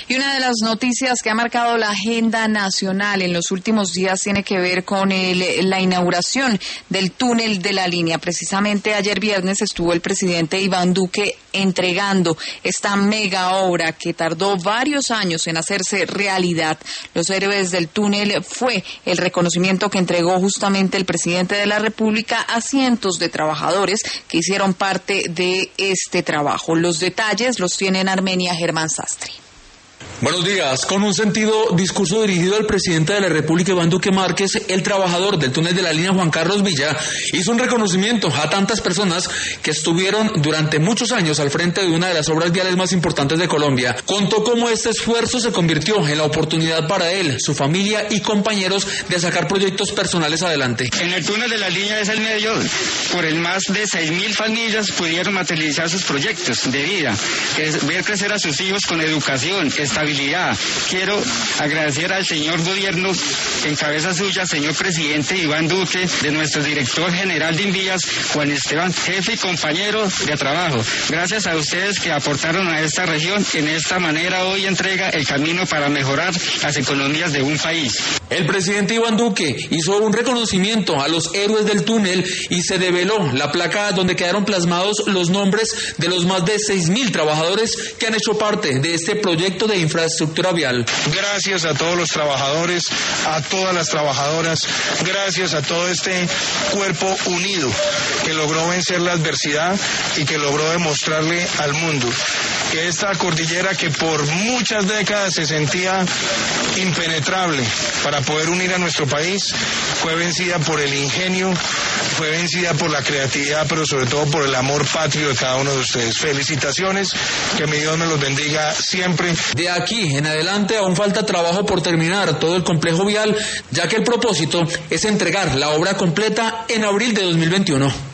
Y una de las noticias que ha marcado la agenda nacional en los últimos días tiene que ver con la inauguración del túnel de la línea. Precisamente ayer viernes estuvo el presidente Iván Duque entregando esta mega obra que tardó varios años en hacerse realidad. Los héroes del túnel fue el reconocimiento que entregó justamente el presidente de la República a cientos de trabajadores que hicieron parte de este trabajo. Los detalles los tiene en Armenia Germán Sastre. Buenos días. Con un sentido discurso dirigido al presidente de la República, Iván Duque Márquez, el trabajador del túnel de la línea Juan Carlos Villa hizo un reconocimiento a tantas personas que estuvieron durante muchos años al frente de una de las obras viales más importantes de Colombia. Contó cómo este esfuerzo se convirtió en la oportunidad para él, su familia y compañeros de sacar proyectos personales adelante. En el túnel de la línea es el medio por el más de 6.000 familias pudieron materializar sus proyectos de vida, ver crecer a sus hijos con educación, estabilidad. Quiero agradecer al señor gobierno, en cabeza suya, señor presidente Iván Duque, de nuestro director general de Invías, Juan Esteban, jefe y compañero de trabajo. Gracias a ustedes que aportaron a esta región, en esta manera hoy entrega el camino para mejorar las economías de un país. El presidente Iván Duque hizo un reconocimiento a los héroes del túnel y se develó la placa donde quedaron plasmados los nombres de los más de 6.000 trabajadores que han hecho parte de este proyecto de infraestructura vial. Gracias a todos los trabajadores, a todas las trabajadoras, gracias a todo este cuerpo unido que logró vencer la adversidad y que logró demostrarle al mundo que esta cordillera que por muchas décadas se sentía impenetrable para poder unir a nuestro país, fue vencida por el ingenio, fue vencida por la creatividad, pero sobre todo por el amor patrio de cada uno de ustedes. Felicitaciones, que mi Dios me los bendiga siempre. De aquí en adelante aún falta trabajo por terminar todo el complejo vial, ya que el propósito es entregar la obra completa en abril de 2021.